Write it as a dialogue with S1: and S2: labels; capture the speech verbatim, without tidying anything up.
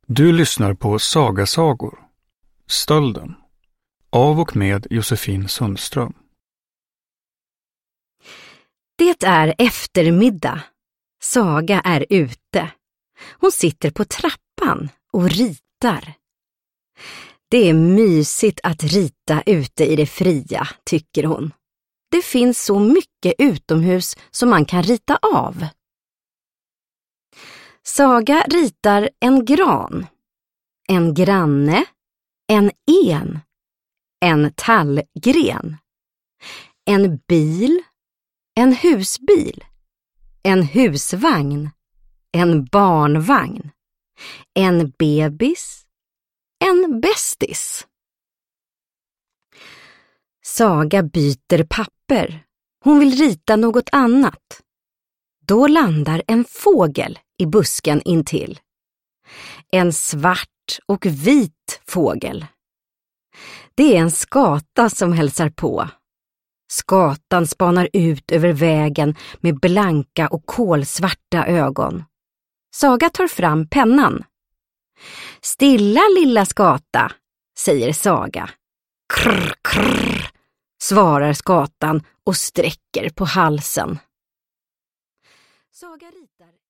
S1: Du lyssnar på Sagasagor, Stölden, av och med Josefin Sundström.
S2: Det är eftermiddag. Saga är ute. Hon sitter på trappan och ritar. Det är mysigt att rita ute i det fria, tycker hon. Det finns så mycket utomhus som man kan rita av. Saga ritar en gran, en granne, en en, en tallgren, en bil, en husbil, en husvagn, en barnvagn, en bebis, en bästis. Saga byter papper. Hon vill rita något annat. Då landar en fågel i busken intill. En svart och vit fågel. Det är en skata som hälsar på. Skatan spanar ut över vägen med blanka och kolsvarta ögon. Saga tar fram pennan. Stilla lilla skata, säger Saga. Krr, krr, svarar skatan och sträcker på halsen. Saga ritar